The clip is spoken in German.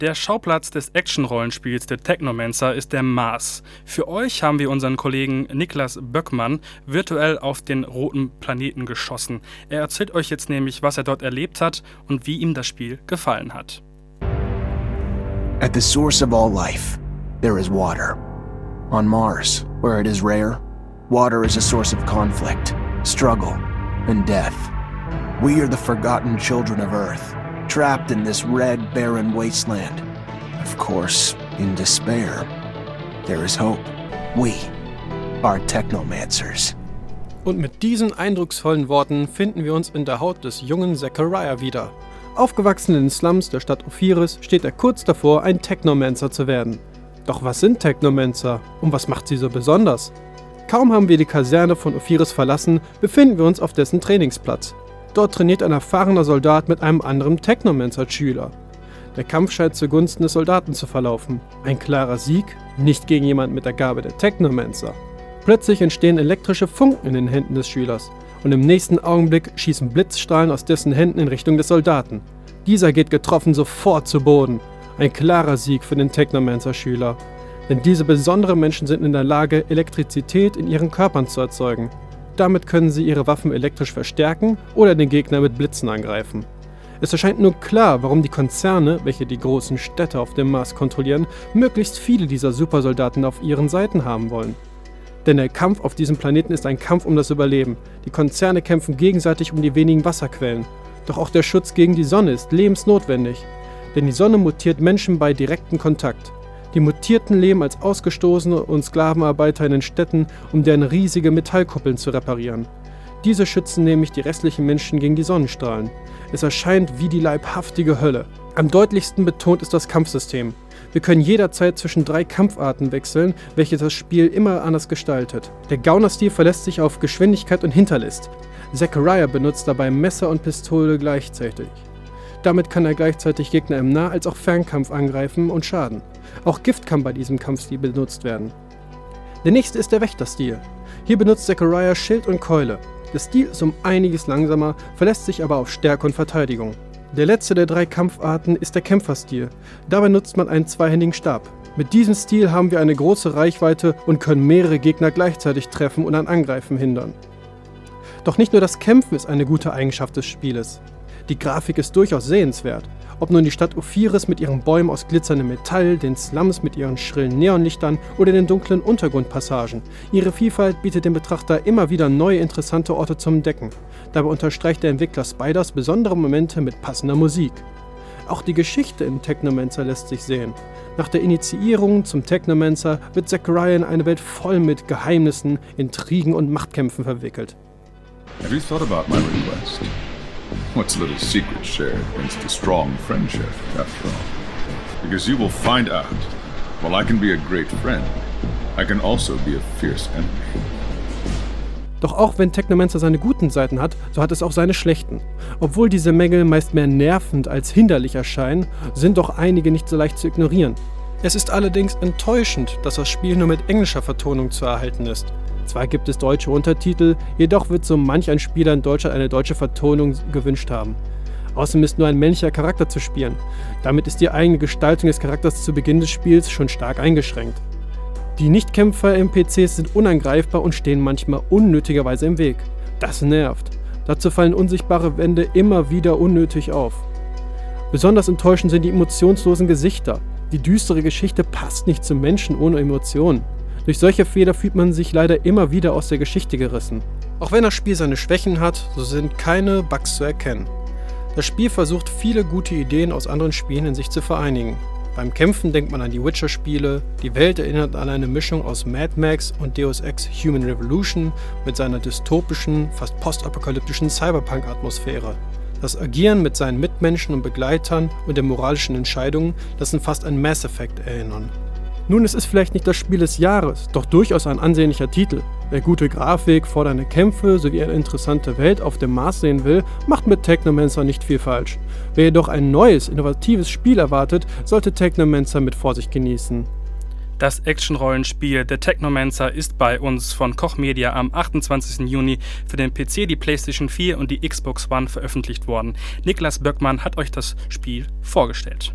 Der Schauplatz des Action-Rollenspiels The Technomancer ist der Mars. Für euch haben wir unseren Kollegen Niklas Böckmann virtuell auf den roten Planeten geschossen. Er erzählt euch jetzt nämlich, was er dort erlebt hat und wie ihm das Spiel gefallen hat. At the source of all life, there is water. On Mars, where it is rare, water is a source of conflict, struggle, and death. We are the forgotten children of Earth, trapped in this red, barren wasteland. Of course, in despair, there is hope. We are Technomancers. Und mit diesen eindrucksvollen Worten finden wir uns in der Haut des jungen Zachariah wieder. Aufgewachsen in den Slums der Stadt Ophiris steht er kurz davor, ein Technomancer zu werden. Doch was sind Technomancer und was macht sie so besonders? Kaum haben wir die Kaserne von Ophiris verlassen, befinden wir uns auf dessen Trainingsplatz. Dort trainiert ein erfahrener Soldat mit einem anderen Technomancer-Schüler. Der Kampf scheint zugunsten des Soldaten zu verlaufen. Ein klarer Sieg, nicht gegen jemanden mit der Gabe der Technomancer. Plötzlich entstehen elektrische Funken in den Händen des Schülers und im nächsten Augenblick schießen Blitzstrahlen aus dessen Händen in Richtung des Soldaten. Dieser geht getroffen sofort zu Boden. Ein klarer Sieg für den Technomancer-Schüler. Denn diese besonderen Menschen sind in der Lage, Elektrizität in ihren Körpern zu erzeugen. Damit können sie ihre Waffen elektrisch verstärken oder den Gegner mit Blitzen angreifen. Es erscheint nun klar, warum die Konzerne, welche die großen Städte auf dem Mars kontrollieren, möglichst viele dieser Supersoldaten auf ihren Seiten haben wollen. Denn der Kampf auf diesem Planeten ist ein Kampf um das Überleben. Die Konzerne kämpfen gegenseitig um die wenigen Wasserquellen. Doch auch der Schutz gegen die Sonne ist lebensnotwendig. Denn die Sonne mutiert Menschen bei direktem Kontakt. Die Mutierten leben als Ausgestoßene und Sklavenarbeiter in den Städten, um deren riesige Metallkuppeln zu reparieren. Diese schützen nämlich die restlichen Menschen gegen die Sonnenstrahlen. Es erscheint wie die leibhaftige Hölle. Am deutlichsten betont ist das Kampfsystem. Wir können jederzeit zwischen 3 Kampfarten wechseln, welche das Spiel immer anders gestaltet. Der Gaunerstil verlässt sich auf Geschwindigkeit und Hinterlist. Zachariah benutzt dabei Messer und Pistole gleichzeitig. Damit kann er gleichzeitig Gegner im Nah- als auch Fernkampf angreifen und schaden. Auch Gift kann bei diesem Kampfstil benutzt werden. Der nächste ist der Wächterstil. Hier benutzt Zachariah Schild und Keule. Der Stil ist um einiges langsamer, verlässt sich aber auf Stärke und Verteidigung. Der letzte der 3 Kampfarten ist der Kämpferstil. Dabei nutzt man einen zweihändigen Stab. Mit diesem Stil haben wir eine große Reichweite und können mehrere Gegner gleichzeitig treffen und an Angreifen hindern. Doch nicht nur das Kämpfen ist eine gute Eigenschaft des Spieles. Die Grafik ist durchaus sehenswert. Ob nun die Stadt Ophiris mit ihren Bäumen aus glitzerndem Metall, den Slums mit ihren schrillen Neonlichtern oder den dunklen Untergrundpassagen. Ihre Vielfalt bietet dem Betrachter immer wieder neue interessante Orte zum Entdecken. Dabei unterstreicht der Entwickler Spiders besondere Momente mit passender Musik. Auch die Geschichte in Technomancer lässt sich sehen. Nach der Initiierung zum Technomancer wird Zachariah in eine Welt voll mit Geheimnissen, Intrigen und Machtkämpfen verwickelt. Have you thought about my request? What's a little secret shared against a strong friendship, after all? Because you will find out, while I can be a great friend, I can also be a fierce enemy. Doch auch wenn Technomancer seine guten Seiten hat, so hat es auch seine schlechten. Obwohl diese Mängel meist mehr nervend als hinderlich erscheinen, sind doch einige nicht so leicht zu ignorieren. Es ist allerdings enttäuschend, dass das Spiel nur mit englischer Vertonung zu erhalten ist. Zwar gibt es deutsche Untertitel, jedoch wird so manch ein Spieler in Deutschland eine deutsche Vertonung gewünscht haben. Außerdem ist nur ein männlicher Charakter zu spielen. Damit ist die eigene Gestaltung des Charakters zu Beginn des Spiels schon stark eingeschränkt. Die Nicht-Kämpfer-NPCs sind unangreifbar und stehen manchmal unnötigerweise im Weg. Das nervt. Dazu fallen unsichtbare Wände immer wieder unnötig auf. Besonders enttäuschend sind die emotionslosen Gesichter. Die düstere Geschichte passt nicht zu Menschen ohne Emotionen. Durch solche Fehler fühlt man sich leider immer wieder aus der Geschichte gerissen. Auch wenn das Spiel seine Schwächen hat, so sind keine Bugs zu erkennen. Das Spiel versucht viele gute Ideen aus anderen Spielen in sich zu vereinigen. Beim Kämpfen denkt man an die Witcher-Spiele, die Welt erinnert an eine Mischung aus Mad Max und Deus Ex Human Revolution mit seiner dystopischen, fast postapokalyptischen Cyberpunk-Atmosphäre. Das Agieren mit seinen Mitmenschen und Begleitern und den moralischen Entscheidungen lassen fast an Mass Effect erinnern. Nun, es ist vielleicht nicht das Spiel des Jahres, doch durchaus ein ansehnlicher Titel. Wer gute Grafik, fordernde Kämpfe sowie eine interessante Welt auf dem Mars sehen will, macht mit Technomancer nicht viel falsch. Wer jedoch ein neues, innovatives Spiel erwartet, sollte Technomancer mit Vorsicht genießen. Das Action-Rollenspiel The Technomancer ist bei uns von Koch Media am 28. Juni für den PC, die PlayStation 4 und die Xbox One veröffentlicht worden. Niklas Böckmann hat euch das Spiel vorgestellt.